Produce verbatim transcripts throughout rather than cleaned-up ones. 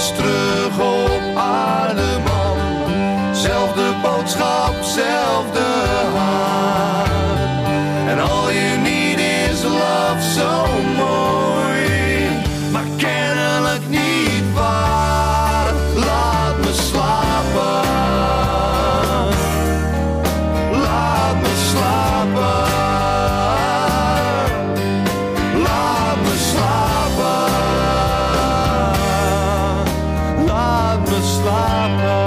was terug op aarde, man. Zelfde boodschap, zelfde haar. En all you need is love, zo mooi. Maar kennelijk niet waar. Laat me slapen. Laat me slapen. Laat me slapen. Laat me slapen.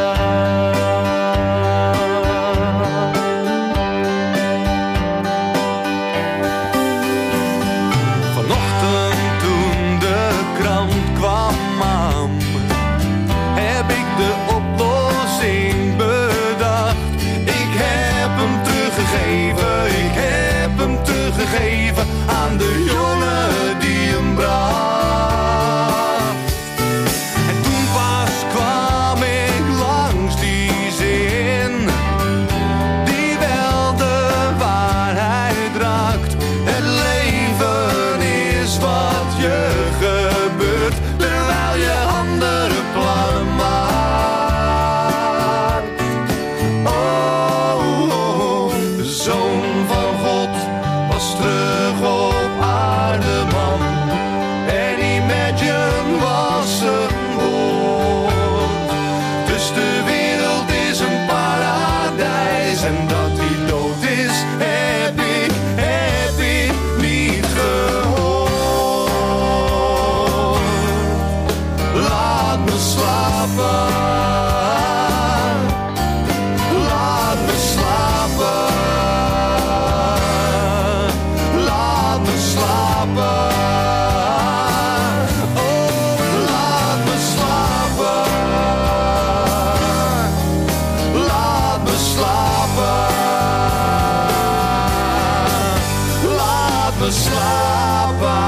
Gegeven aan de jongen die hem bracht. En toen pas kwam ik langs die zin, die wel de waarheid raakt. Het leven is wat je gebeurt, terwijl je andere plannen maakt. Oh, oh, oh, de Zoon van God was terug op aarde, man. En Imagine was een woord. Dus de wereld is een paradijs. En dat hij dood is, heb ik, heb ik niet gehoord. Laat me slapen. Laat me slapen. Laat me slapen. Oh, laat me slapen. Laat me slapen. Laat me slapen.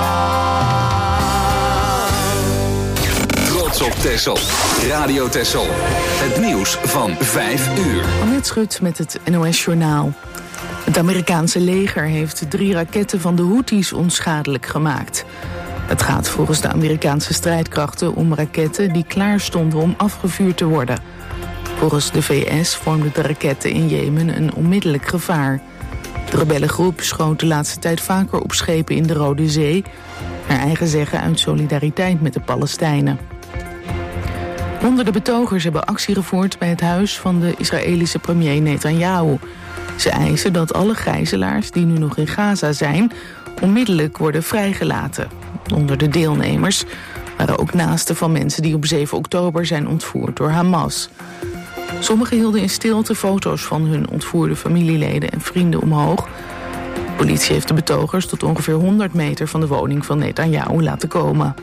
Trots op Texel. Radio Texel. Het nieuws van vijf uur. Annette Schut met het N O S-journaal. Het Amerikaanse leger heeft drie raketten van de Houthis onschadelijk gemaakt. Het gaat volgens de Amerikaanse strijdkrachten om raketten die klaar stonden om afgevuurd te worden. Volgens de V S vormden de raketten in Jemen een onmiddellijk gevaar. De rebellengroep schoot de laatste tijd vaker op schepen in de Rode Zee, naar eigen zeggen uit solidariteit met de Palestijnen. Honderden betogers hebben actie gevoerd bij het huis van de Israëlische premier Netanyahu. Ze eisen dat alle gijzelaars die nu nog in Gaza zijn onmiddellijk worden vrijgelaten. Onder de deelnemers waren ook naasten van mensen die op zeven oktober zijn ontvoerd door Hamas. Sommigen hielden in stilte foto's van hun ontvoerde familieleden en vrienden omhoog. De politie heeft de betogers tot ongeveer honderd meter van de woning van Netanyahu laten komen.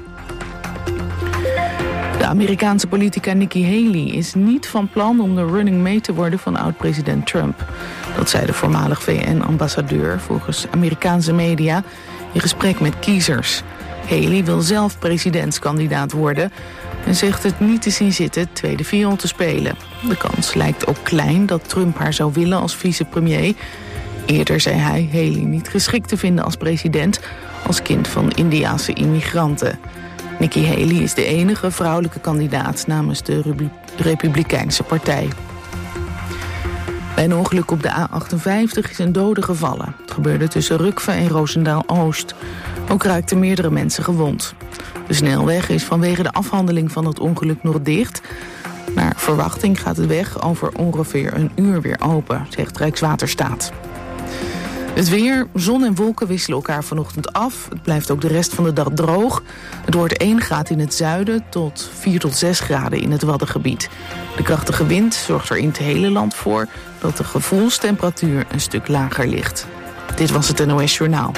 De Amerikaanse politica Nikki Haley is niet van plan om de running mate te worden van oud-president Trump. Dat zei de voormalig V N-ambassadeur volgens Amerikaanse media in gesprek met kiezers. Haley wil zelf presidentskandidaat worden en zegt het niet te zien zitten tweede viool te spelen. De kans lijkt ook klein dat Trump haar zou willen als vicepremier. Eerder zei hij Haley niet geschikt te vinden als president als kind van Indiase immigranten. Nikki Haley is de enige vrouwelijke kandidaat namens de Rebu- Republikeinse partij. Bij een ongeluk op de A achtenvijftig is een dode gevallen. Het gebeurde tussen Rukve en Roosendaal-Oost. Ook raakten meerdere mensen gewond. De snelweg is vanwege de afhandeling van het ongeluk nog dicht. Naar verwachting gaat de weg over ongeveer een uur weer open, zegt Rijkswaterstaat. Het weer, zon en wolken wisselen elkaar vanochtend af. Het blijft ook de rest van de dag droog. Het wordt één graad in het zuiden tot vier tot zes graden in het Waddengebied. De krachtige wind zorgt er in het hele land voor dat de gevoelstemperatuur een stuk lager ligt. Dit was het N O S Journaal.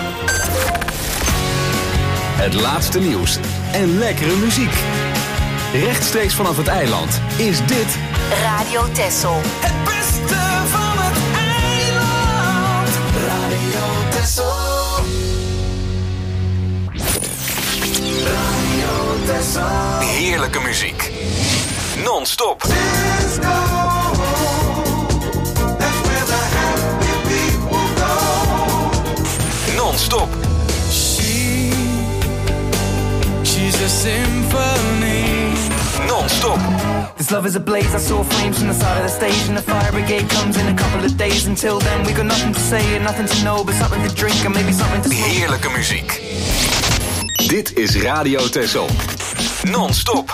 Het laatste nieuws en lekkere muziek. Rechtstreeks vanaf het eiland is dit Radio Texel. Het beste van het eiland. Radio Texel. Radio Texel. heerlijke muziek. Non-stop. Non-stop. She, she's a symphony. love is ablaze, I saw flames from the side of the stage, and the fire brigade comes in a couple of days. Until then we got nothing to say and nothing to know, but something to drink and maybe something to smoke. Heerlijke muziek. Dit is Radio Texel. Non-stop.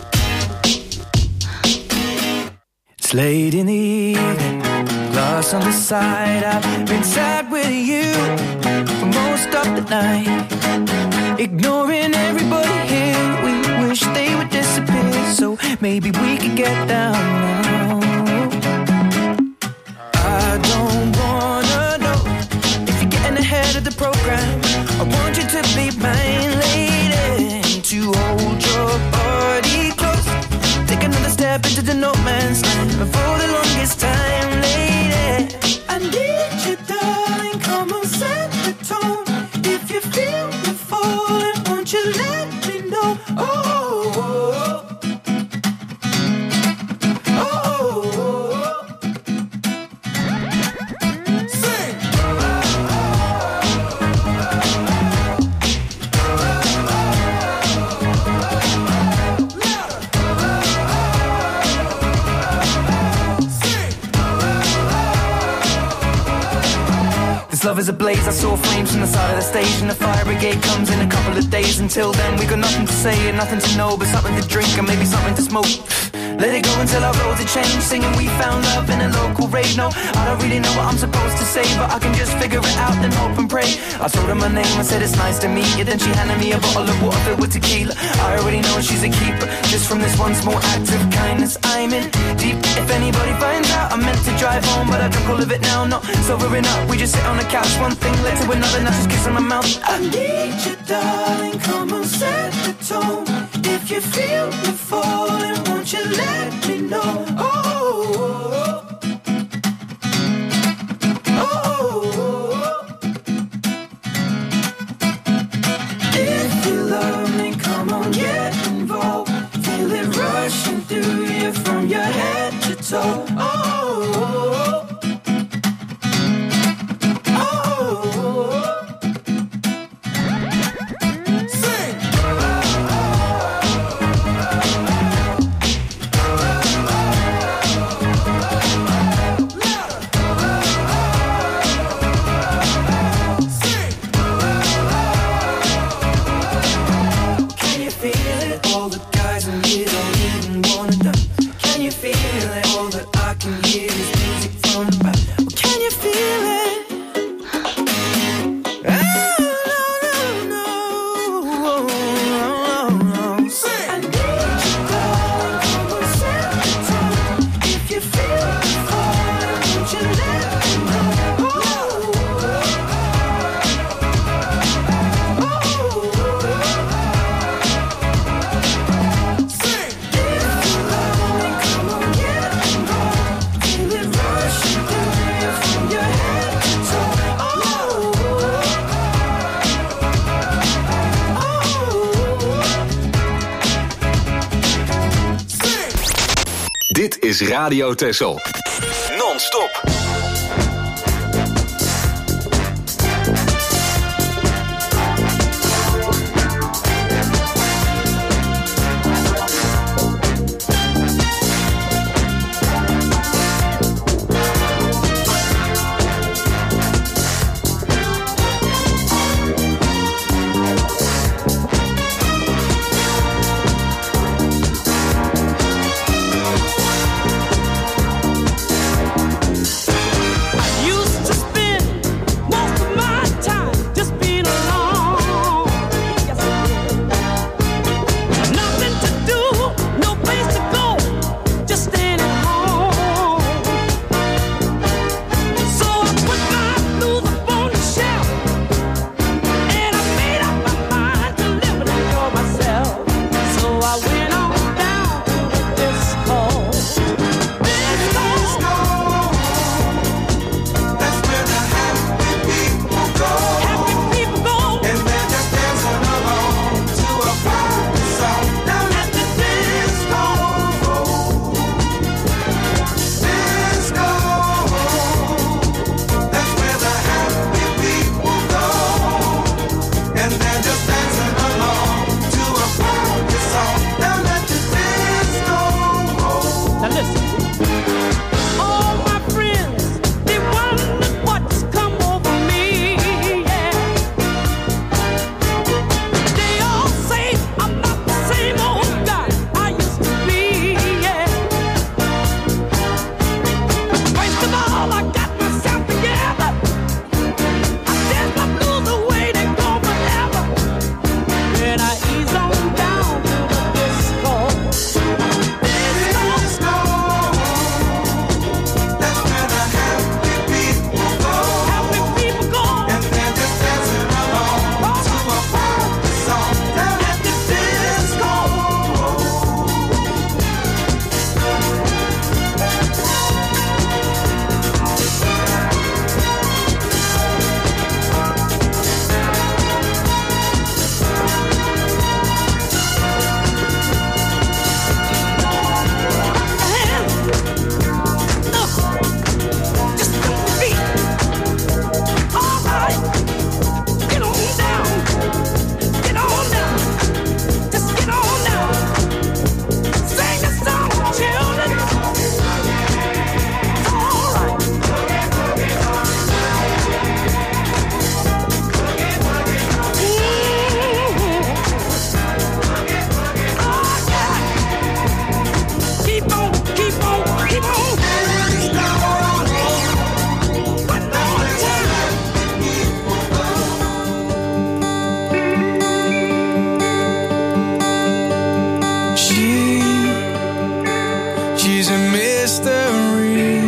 It's late in the evening, glass on the side. I've been sad with you for most of the night, ignoring everybody here. We wish they would disappear, so maybe we could get down now. I don't wanna know if you're getting ahead of the program. I want you to be mine, lady, to hold your body close. Take another step into the no man's land for the longest time, lady. I need you, darling, come on, set the tone. If you feel me falling, won't you let me know? Oh, oh, oh. Love is ablaze, I saw flames from the side of the stage, and the fire brigade comes in a couple of days. Until then we got nothing to say and nothing to know, but something to drink and maybe something to smoke. Let it go until our roads are changed, singing we found love in a local rave. No, I don't really know what I'm supposed to say, but I can just figure it out and hope and pray. I told her my name, I said it's nice to meet you, then she handed me a bottle of water filled with tequila. I already know she's a keeper, just from this one small act of kindness. I'm in deep, if anybody finds out, I meant to drive home, but I drunk all of it now. No, sobering up, we just sit on the couch, one thing led to another, now just kiss on my mouth. I need you, darling, come on, set the tone. If you feel me falling, won't you let me know? Oh, oh, oh, oh. If you love me, come on, get involved. Feel it rushing through you from your head to toe. Oh, oh, oh, oh. Dit is Radio Texel. Non-stop. I She's a mystery.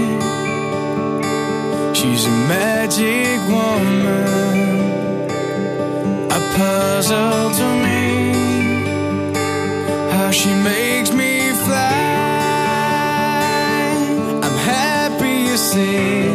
She's a magic woman, a puzzle to me. How she makes me fly. I'm happy you see.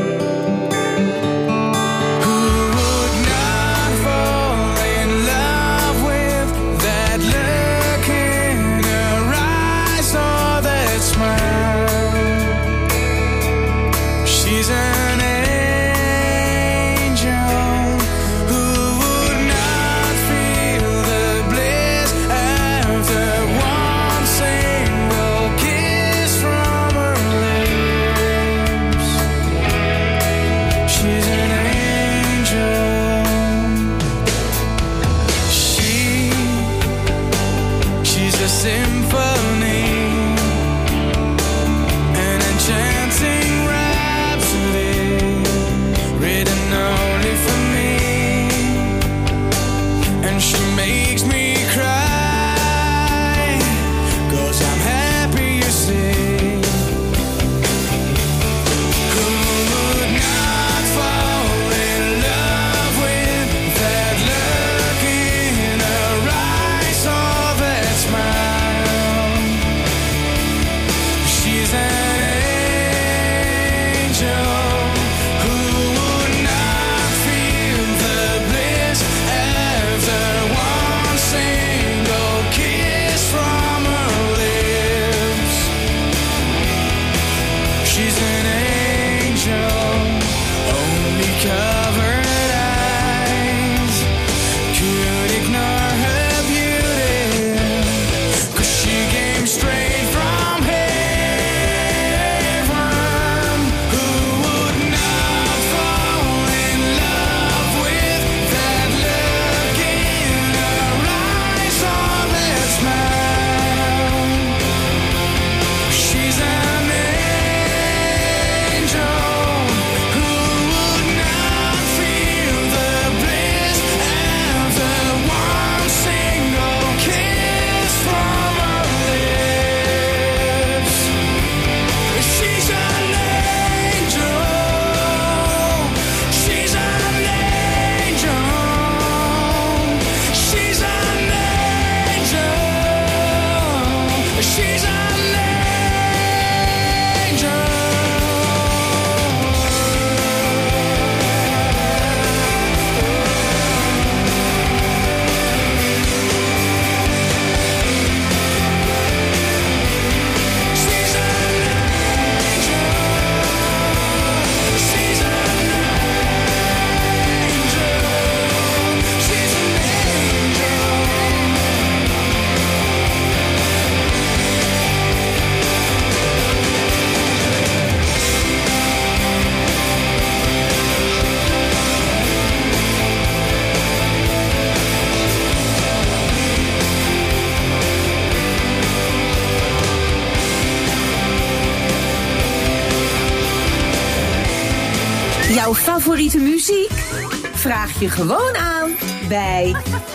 Jouw favoriete muziek? Vraag je gewoon aan bij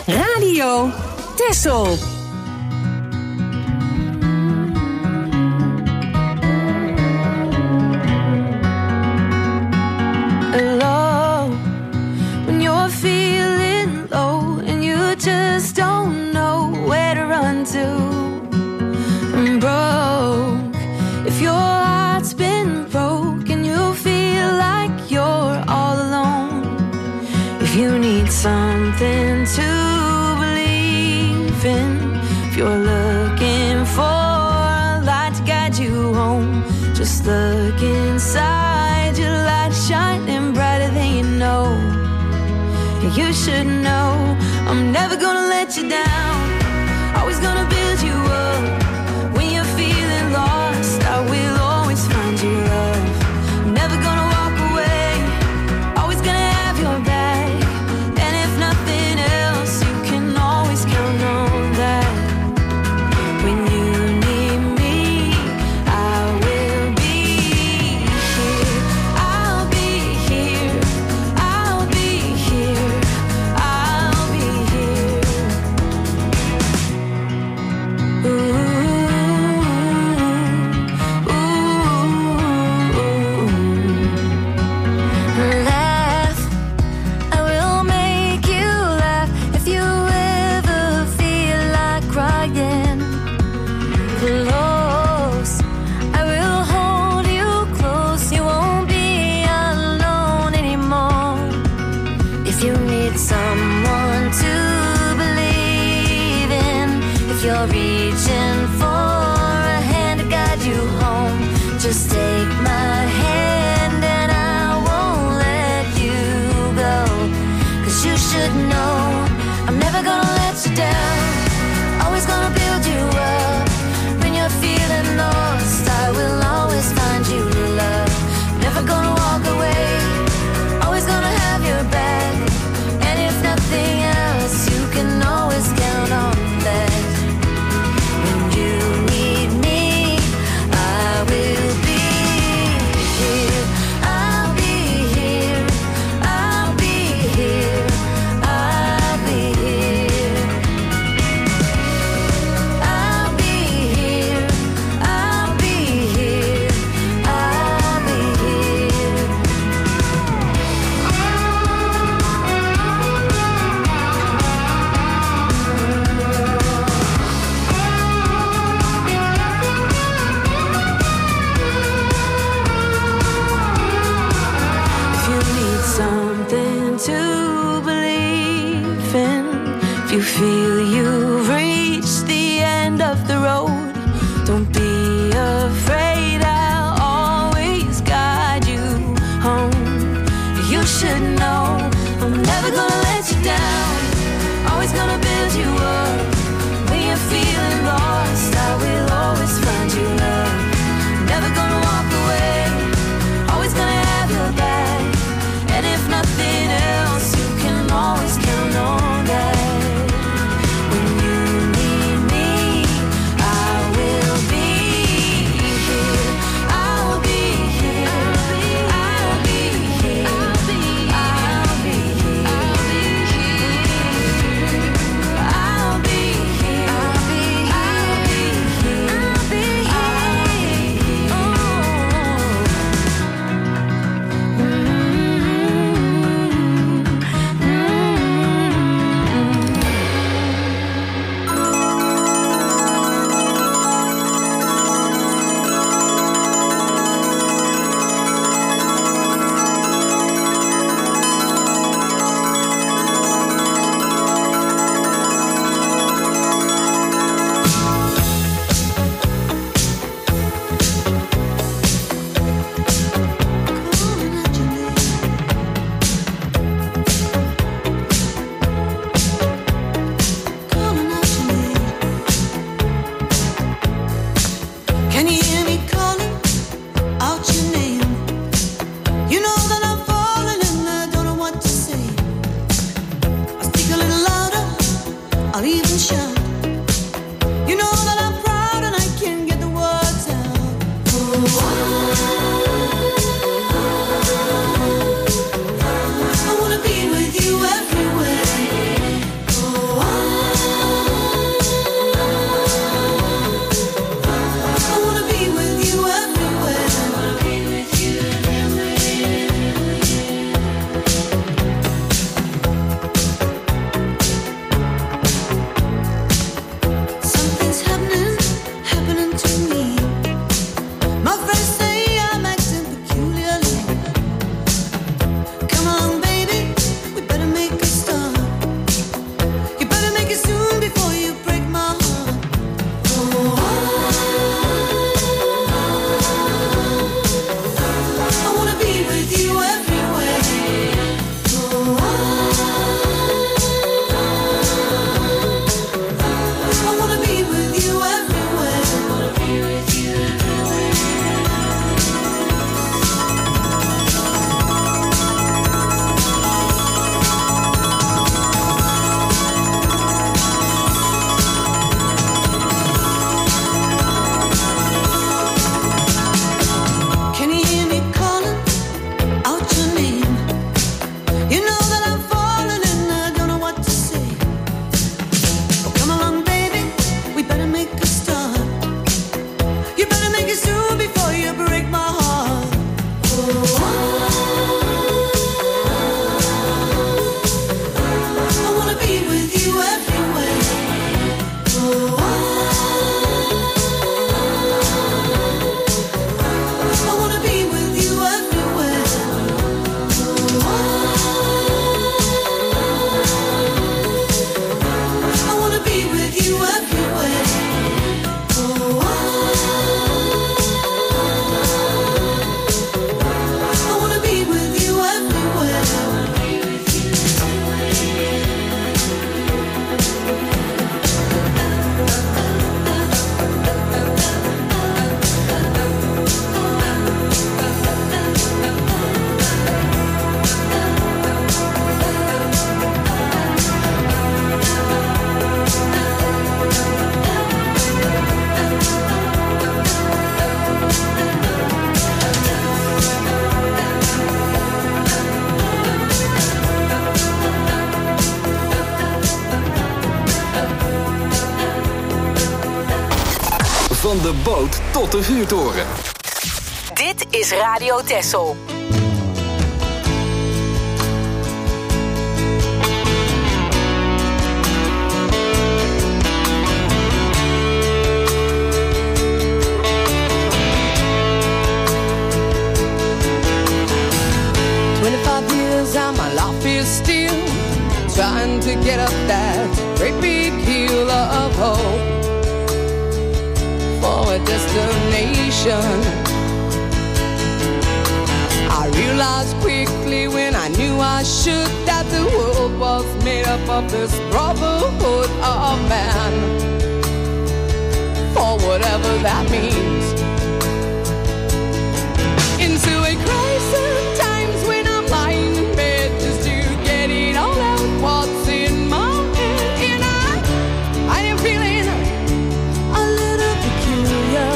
Radio Texel. Low, when you're feeling low and you just don't know where to run to. I'm broke, if your heart's been broke and you feel like you're all alone. If you need something to believe in, if you're looking for a light to guide you home, just look inside, your light is shining brighter than you know. You should know I'm never gonna let you down, always gonna build you up. When you're feeling lost, I will always find you love. I'm never gonna walk away, always gonna have your back. And if nothing else, you can always count on that. When you need me, I will be here. I'll be here. I'll be here. I'll be here. Can you hear me calling out your name? You know that I'm falling and I don't know what to say. I'll speak a little louder, I'll even shout. You know that I'm proud and I can't get the words out. Oh, I wanna be with you everywhere. Oh, I wanna be with you everywhere. I wanna be with you everywhere. Something's happening, happening to me. My friends say I'm acting peculiarly. Come on, baby, we better make a start. You better make it soon before you break my heart. Oh, I wanna be with you everywhere. Oh, I wanna be with you everywhere. I wanna be with you everywhere. Can you hear me calling out your name? You know that I'm falling and I don't know what to say. Oh, come along, baby, we better make a start. You better make it soon before you break my heart. Oh, I wanna be with you everywhere. Oh, I wanna be with you everywhere. Oh, I wanna be with you everywhere. Oh, I wanna be with you everywhere. Van de boot tot de vuurtoren. Dit is Radio Texel. twenty-five years and my life is still trying to get up that great big hill of hope for a destination. I realized quickly when I knew I should that the world was made up of this brotherhood of man, for whatever that means. Into a crisis times when I'm lying in bed just to get it all out what's in my head, and I I am feeling a little peculiar.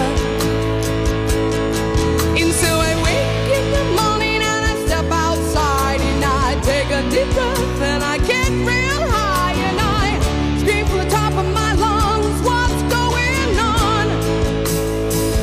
And so I wake in the morning and I step outside and I take a deep breath and I get real high and I scream from the top of my lungs, what's going on?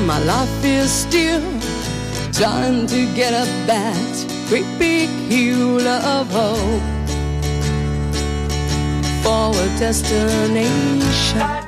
my life is still trying to get up that great big hill of hope for a destination.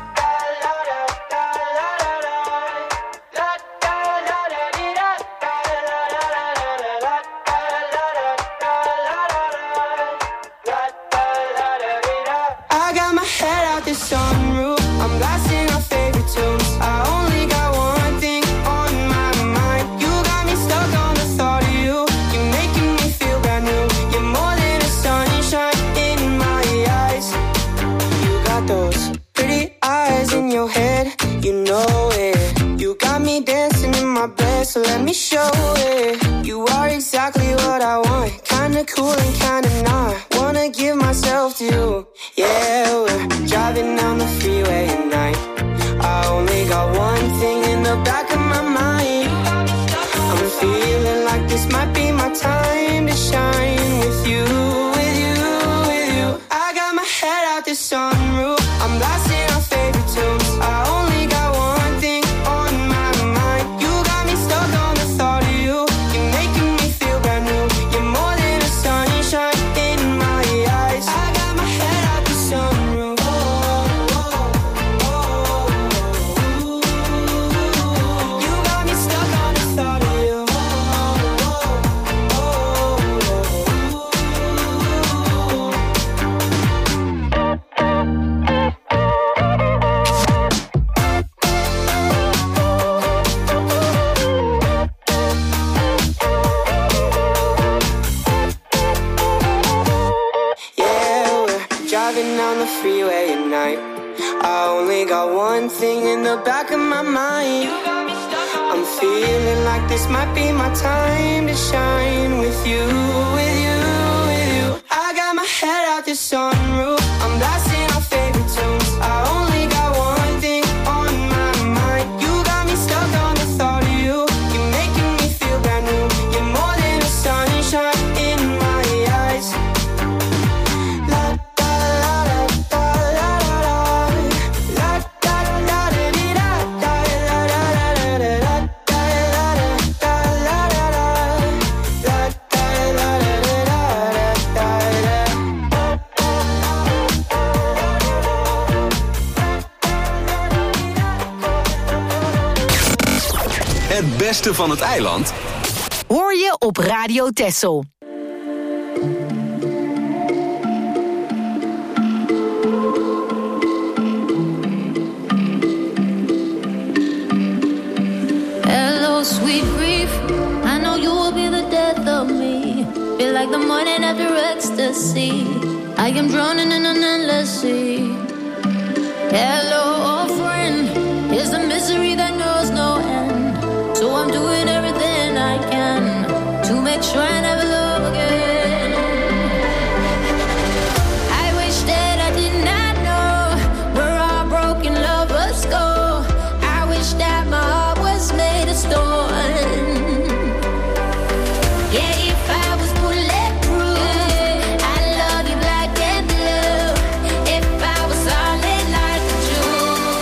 So let me show it. You are exactly what I want. Kinda cool and kinda not. Wanna give myself to you. Yeah, we're driving down the freeway at night. I only got one thing in the back of my mind. I'm feeling like this might be my time to shine with you, with you, with you. I got my head out the sunroof. I'm blasting our favorite tunes. I only got one thing on my mind. You got me stuck on the thought of you. You're making me feel brand new. You're more than a sunshine in my eyes. I got my head out the sunroof. Oh, oh, oh, oh. You got me stuck on the thought of you. Oh, oh, oh, driving down the freeway at night. I only got one thing in the back of my mind. I'm feeling like this might be my time to shine with you, with you, with you. I got my head out the sunroof. I'm blasting our favorite tunes. I only got one thing on my mind. You got me stuck on the thought of you. You're making me feel brand new. You're more than a sunshine in my eyes. Het beste van het eiland hoor je op Radio Texel. Hello, sweet grief. I know you will be the death of me. Feel like the morning after ecstasy. I am drowning in an endless sea. Hello, old friend. Here's the misery that knows no end. So I'm doing everything I can to make sure I never love again. I wish that I did not know where our broken lovers go. I wish that my heart was made of stone. Yeah, if I was bulletproof, I'd love you black and blue. If I was solid like a June.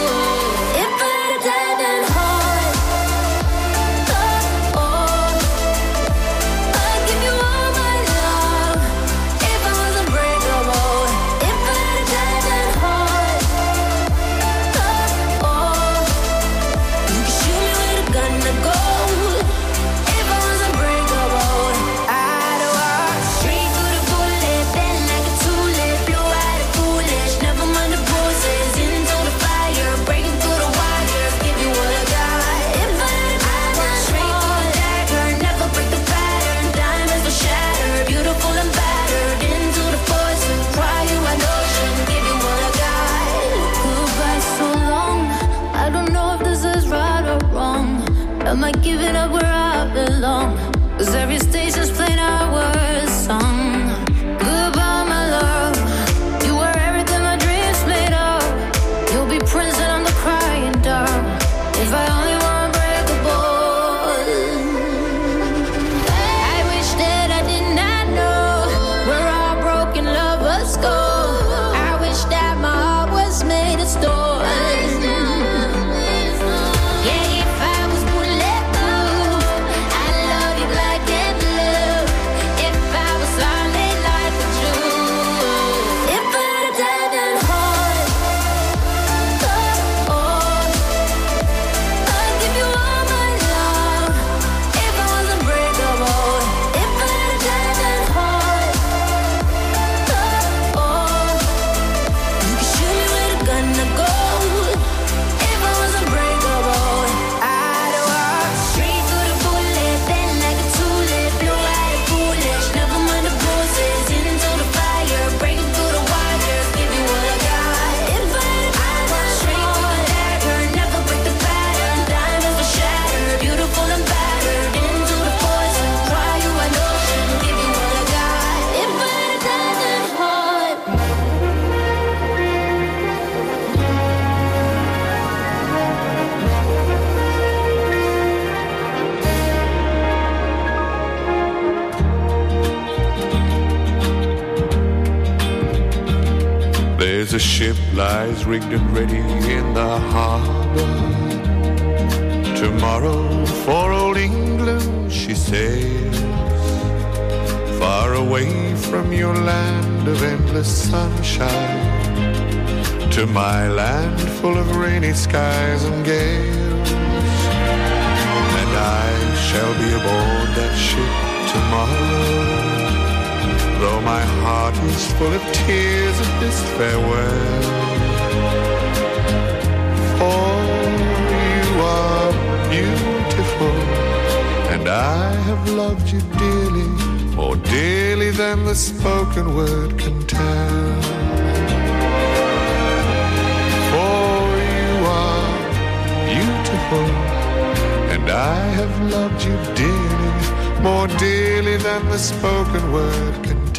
a ship lies rigged and ready in the harbor. Tomorrow for old England she sails, far away from your land of endless sunshine, to my land full of rainy skies and gales. And I shall be aboard that ship tomorrow, though my heart is full of tears at this farewell. For you are beautiful, and I have loved you dearly, more dearly than the spoken word can tell. For you are beautiful, and I have loved you dearly, more dearly than the spoken word can tell.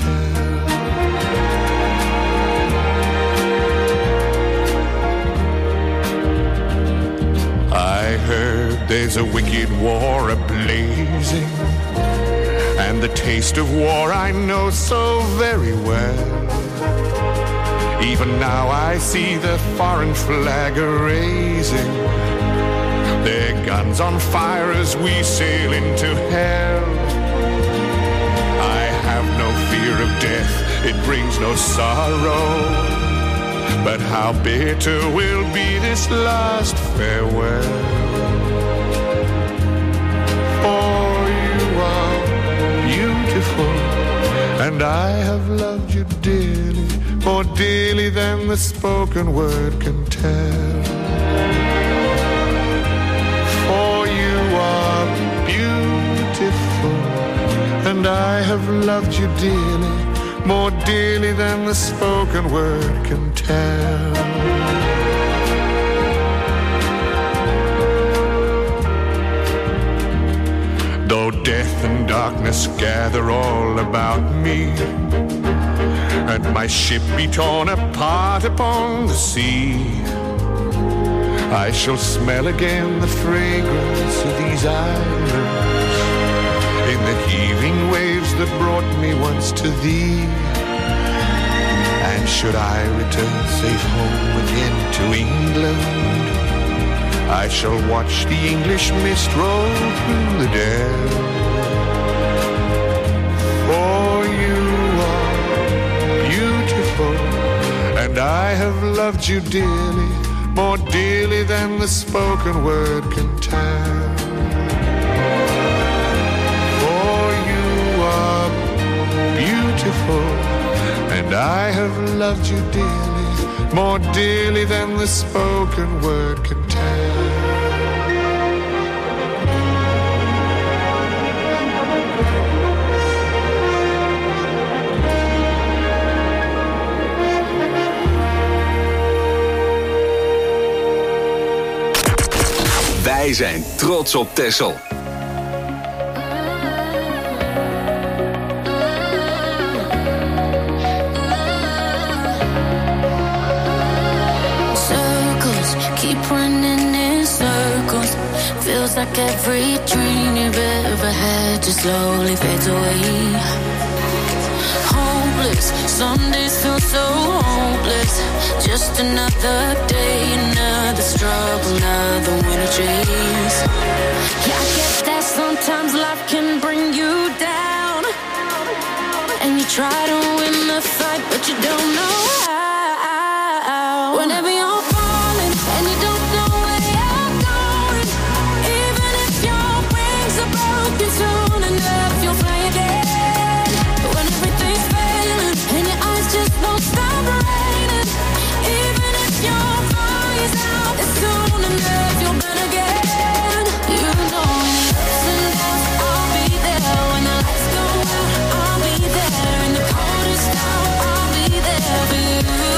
I heard there's a wicked war a-blazing, and the taste of war I know so very well. Even now I see the foreign flag a-raising, their guns on fire as we sail into hell. I have no fear of death, it brings no sorrow, but how bitter will be this last farewell. For you are beautiful, and I have loved you dearly, more dearly than the spoken word can tell. For you are beautiful, and I have loved you dearly, more dearly than the spoken word can tell. Though death and darkness gather all about me, and my ship be torn apart upon the sea, I shall smell again the fragrance of these islands, in the heaving waves that brought me once to thee. And should I return safe home again to England, I shall watch the English mist roll through the dell. For you are beautiful, and I have loved you dearly, more dearly than the spoken word can tell. For you are beautiful, and I have loved you dearly, more dearly than the spoken word can tell. Wij zijn trots op Texel. Circles keep running in circles. Feels like every dream you've ever had just slowly fades away. Hopeless, some days feel so hopeless. Just another day, another struggle, another winter chase. Yeah, I get that sometimes life can bring you down, and you try to win the fight, but you don't know how. Whenever you're falling and you don't know where you're going, even if your wings are broken, soon enough you'll fly again. When everything's failing and your eyes just won't stop raining, even if your fire's out, it's soon enough you'll burn again. You know when the ups and downs, I'll be there. When the lights go out, I'll be there. In the coldest hour, I'll be there for you.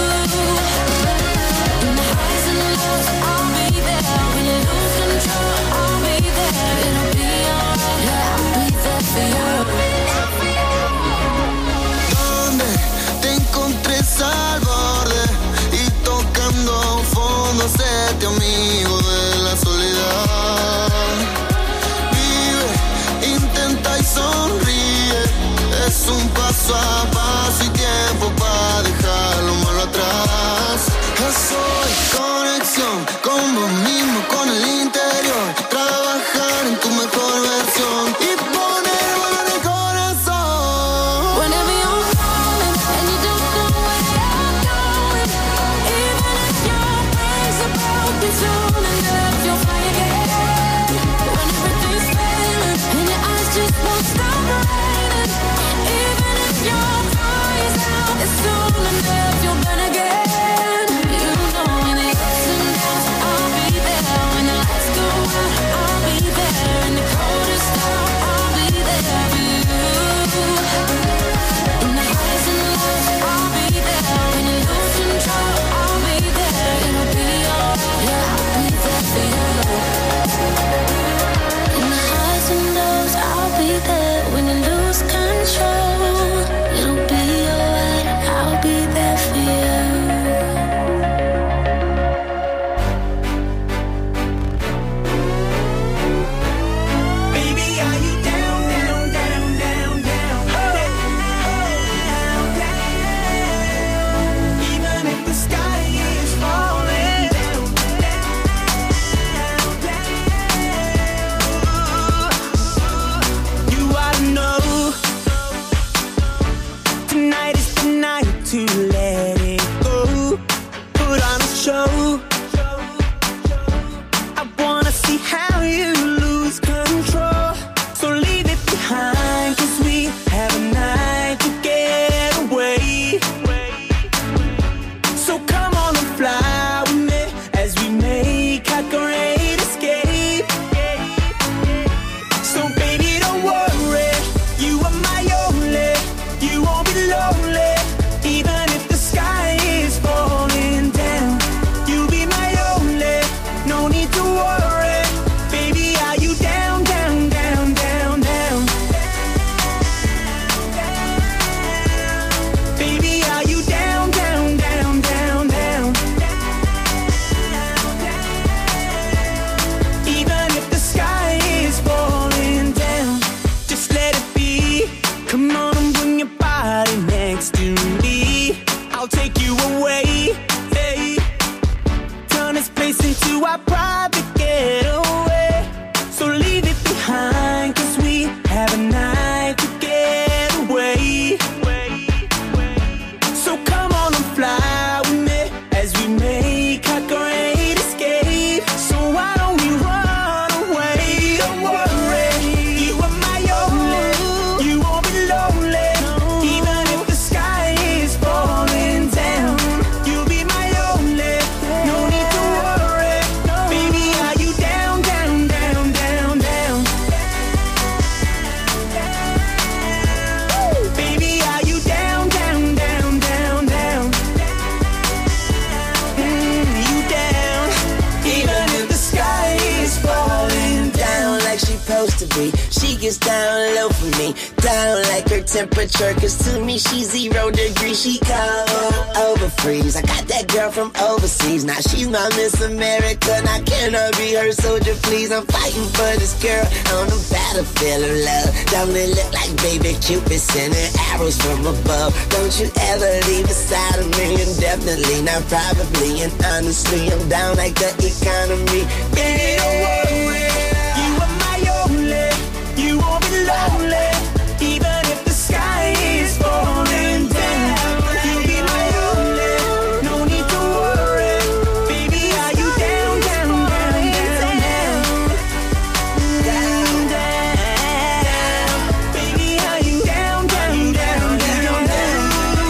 gets down low for me. Down like her temperature, cause to me she's zero degrees. She cold over freeze. I got that girl from overseas. Now she's my Miss America. Now can I be her soldier, please? I'm fighting for this girl on the battlefield of love. Don't it look like baby Cupid sending arrows from above? Don't you ever leave beside of me, and definitely not probably. And honestly, I'm down like the economy. Yeah, don't worry, you are my only. You won't be lonely, even if the sky is falling down. You'll be my only, no need to worry. Baby, are you down, down, down, down, down? Down, down. Baby, are you down, down, down, down, down?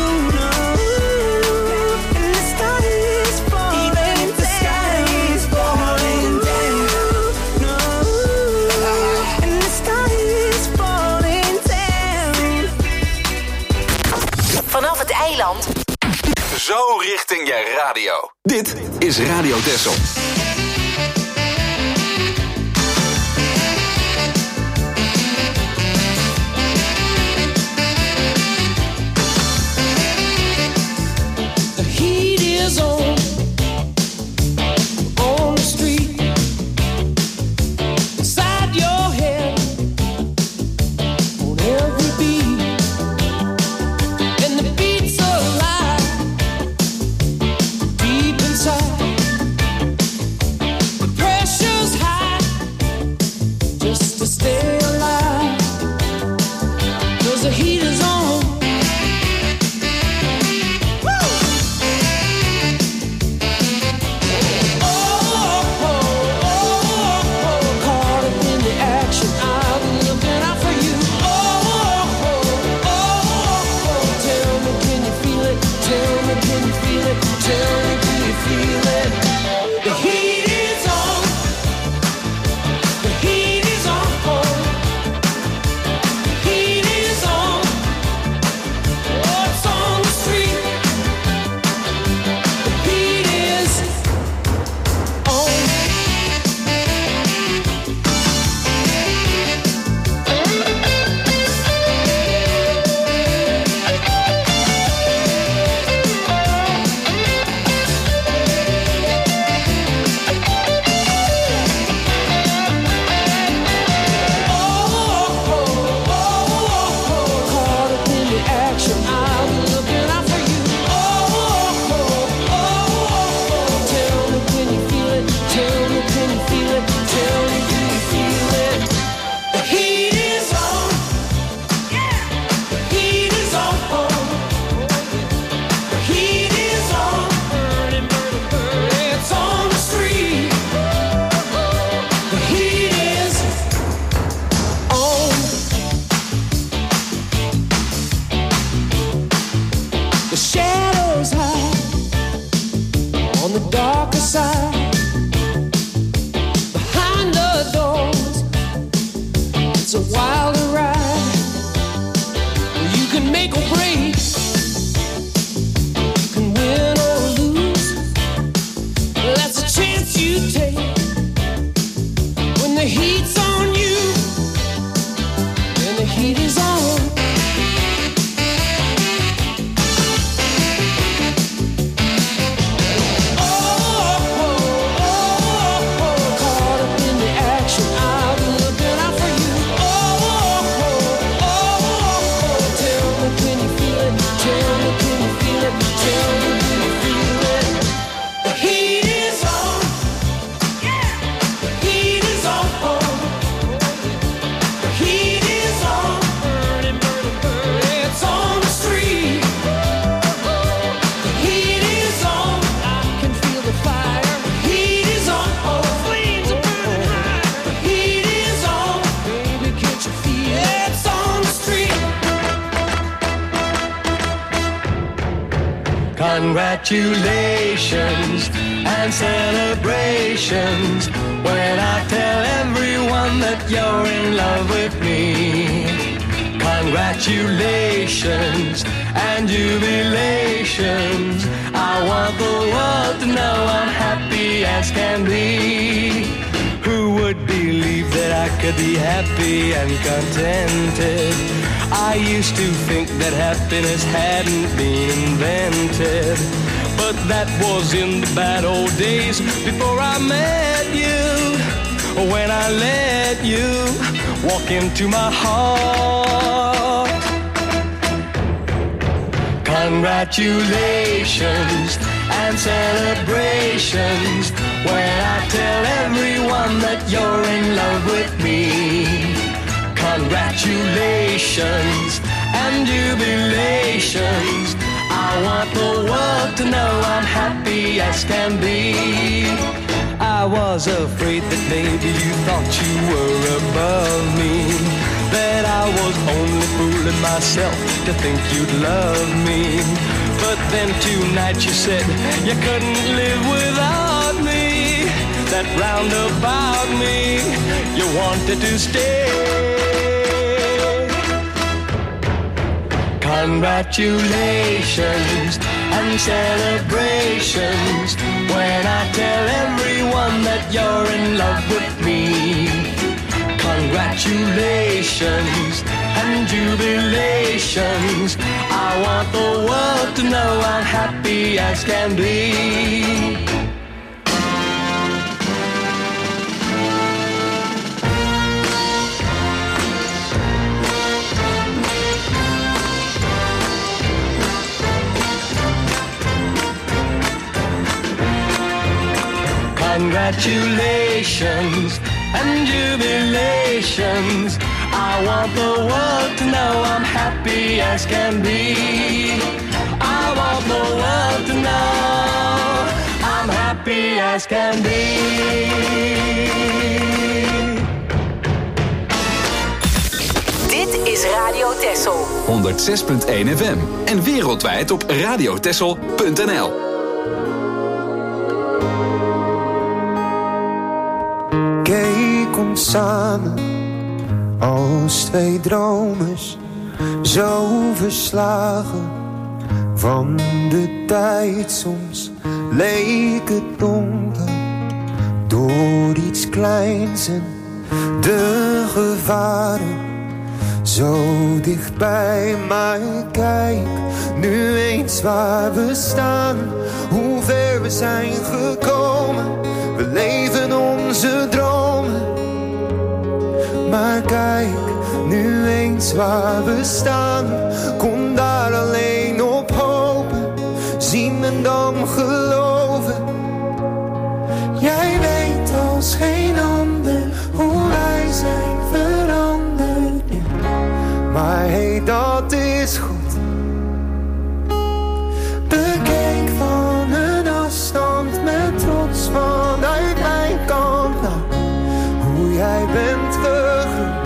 And the sky is falling, even if the sky is falling down. No. And the sky is falling down. Vanaf het eiland. Zo richting je radio. Dit is Radio Texel. The heat is on, on the street, inside your head, on every beat, and the beat's alive, deep inside. The pressure's high, just to stay alive, 'cause the heat is on. Congratulations and celebrations when I tell everyone that you're in love with me. Congratulations and jubilations. I want the world to know I'm happy as can be. Who would would believe that I could be happy and contented. I used to think that happiness hadn't been invented, but that was in the bad old days before I met you. When I let you walk into my heart. Congratulations and celebrations when I tell everyone that you're in love with me. Congratulations and jubilations. I want the world to know I'm happy as can be. I was afraid that maybe you thought you were above me, that I was only fooling myself to think you'd love me. But then tonight you said you couldn't live without me, that round about me you wanted to stay. Congratulations and celebrations when I tell everyone that you're in love with me. Congratulations and jubilations. I want the world to know I'm happy as can be. Congratulations and jubilations. I want the world to know I'm happy as can be. I want the world to know I'm happy as can be. Dit is Radio Texel. honderd zes punt één F M en wereldwijd op radiotexel punt n l. Kijk ons samen als twee dromers, zo verslagen van de tijd. Soms leek het donker door iets kleins en de gevaren zo dichtbij. Maar kijk nu eens waar we staan, hoe ver we zijn gekomen. We leven onze dromen. Maar kijk nu eens waar we staan, kom daar alleen op hopen, zien en dan geloven. Jij weet als geen ander hoe wij zijn veranderd, ja. Maar hey, dat is goed. Bekijk van een afstand met trots vanuit mijn kant naar hoe jij bent gegroeid.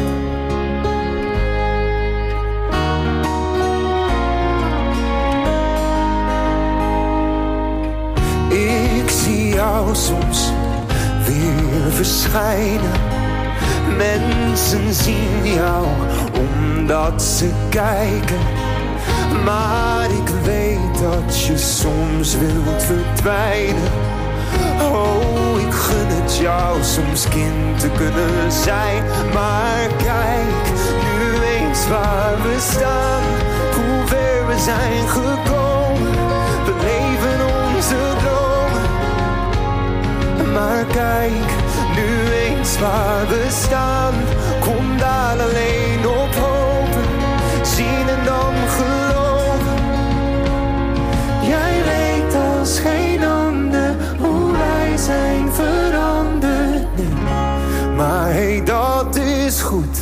Ik zie jou soms weer verschijnen. Mensen zien jou omdat ze kijken. Maar ik weet dat je soms wilt verdwijnen. Oh, ik gun het jou soms kind te kunnen zijn. Maar kijk nu eens waar we staan, hoe ver we zijn gekomen. We leven onze dromen. Maar kijk nu eens waar we staan, kom daar alleen op hopen, zien en dan geloven. Jij weet als geen ander hoe wij zijn veranderd nu. Maar hey, dat is goed.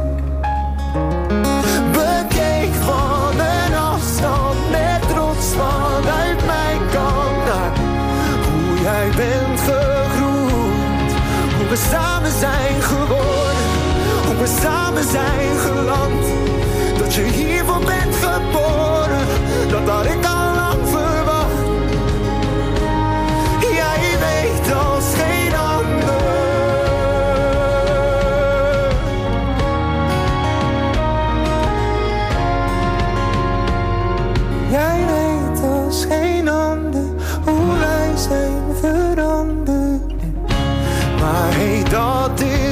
Bekijk van een afstand met trots vanuit mijn kant naar hoe jij bent gegroeid. Hoe we samen zijn geworden, hoe we samen zijn geland. Dat je hiervoor bent geboren, dat had ik al lang verwacht. Jij weet als geen ander. Jij weet als geen ander hoe wij zijn veranderd. Maar hey, dat is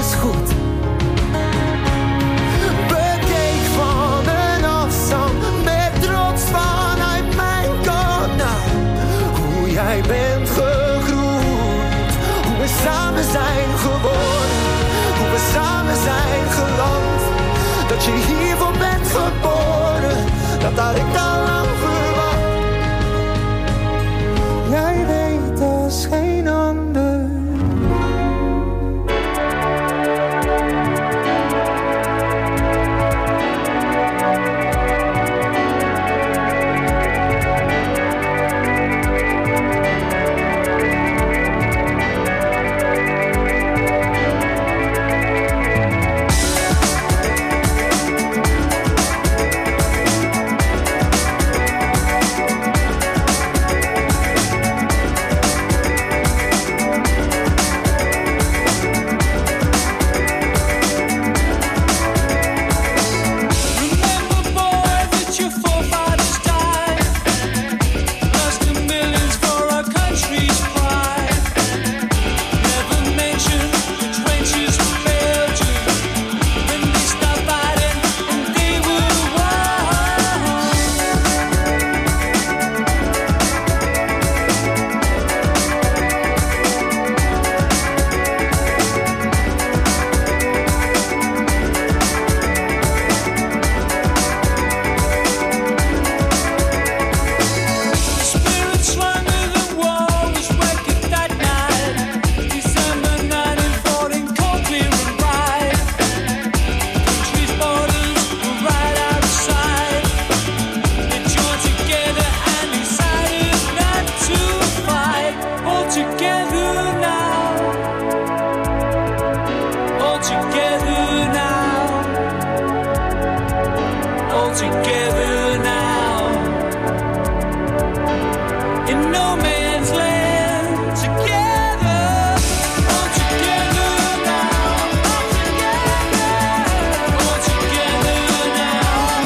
no man's land. Together, all together now. All together, all together now.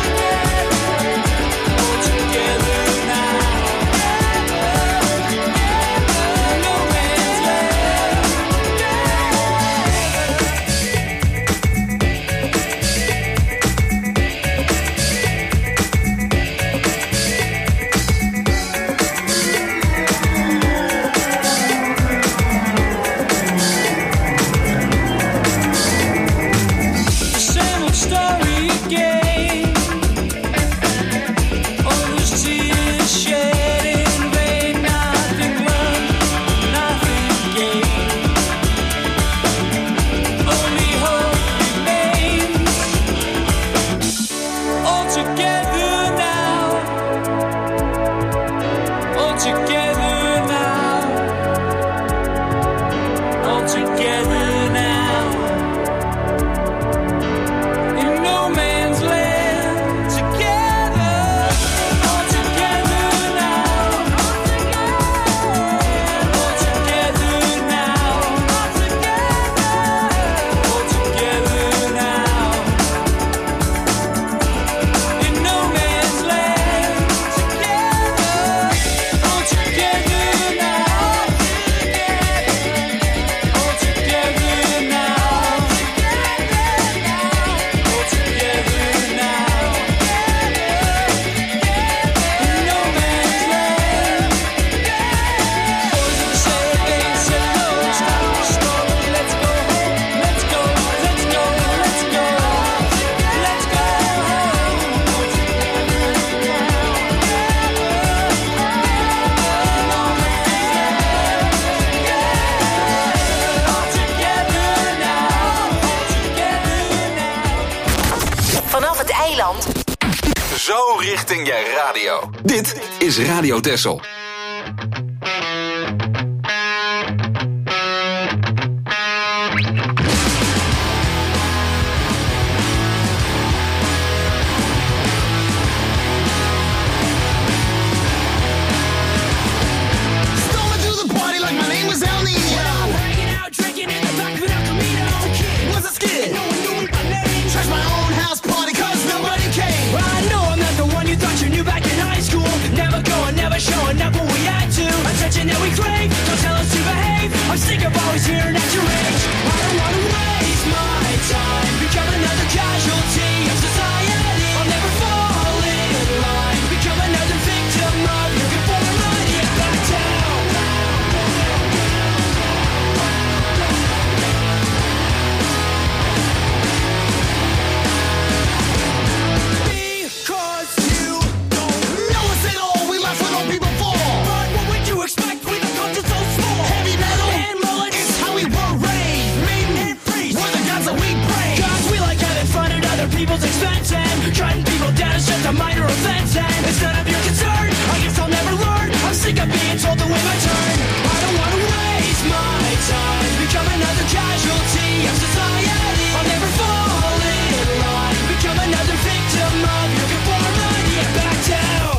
All together now. No man's land. The same story again. All those tears shed in vain. Nothing learned, nothing gained. Only hope remains. All together now. All together now. All together now. In no man's land. Together. All together now. All together now. All together now. In no man's land. Together. All together now. All together now. All together now. In no man's land. Boys of the same age said no, stop the story. Let's go home. Let's go. Let's go. Let's go. Let's go home. All together Vanaf het eiland. Zo richting je radio. Dit is Radio Texel. Stumbled through the party like my name was El Nino. Hanging out, drinking in the back of an El Camino. Was a kid, no one knew my name. Trashed my own house party cause nobody came. I know I'm not the one you thought you knew back in high school. Never going, never showing up when we had to. Attention that we crave, don't tell us to behave. I'm sick of always hearing at your age. I don't wanna waste my time, become another casualty of society. I'll never fall in line, become another victim of your conformity. Back down. Because you don't know us at all. We left when old people fall. But what would you expect with a culture so small? Heavy metal And mullets. is how we were raised. Maiden And priests. were the gods that we praise. Cause we like having fun at other people's expense, and cutting people down is just a minor offense, and it's none of your concern. I guess I'll never learn. I'm sick of being told to wait my turn. I don't wanna waste my time, become another casualty of society. I'll never fall in line, become another victim of your conformity. Back down.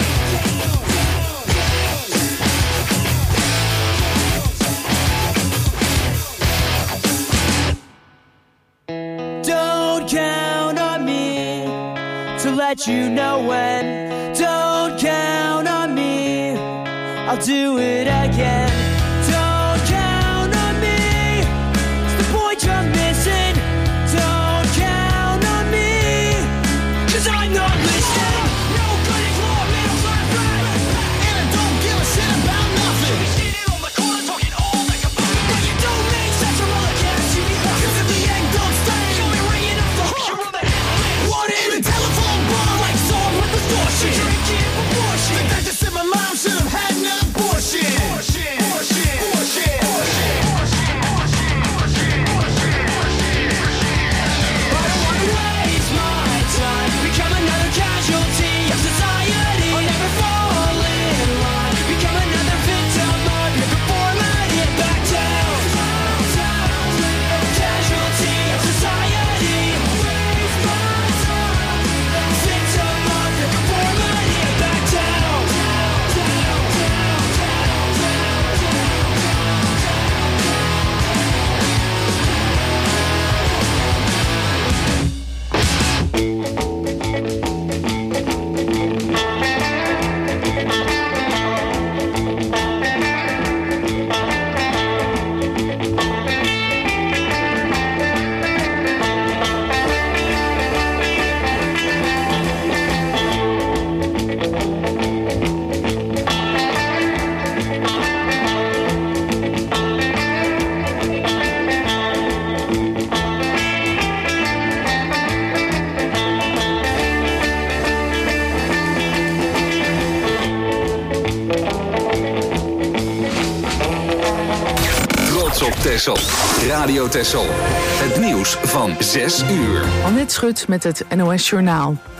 Don't count on me to let you know when. Don't count on me, I'll do it again. Don't count on me, it's the point you're missing. Don't count on me, cause I'm not listening. No good at law, middle class rap. And I don't give a shit about nothing. Standing on the corner talking all like a buck. But you don't make sense from all the gas you be hot. Cause if the egg don't stay, You'll be ringing off the hook. You're on the head. want it in a telephone bar like song with distortion. Drinking proportion. The doctor said my mom should have had an abortion. Texel. Radio Texel. Het nieuws van zes uur. Annette Schut met het N O S Journaal.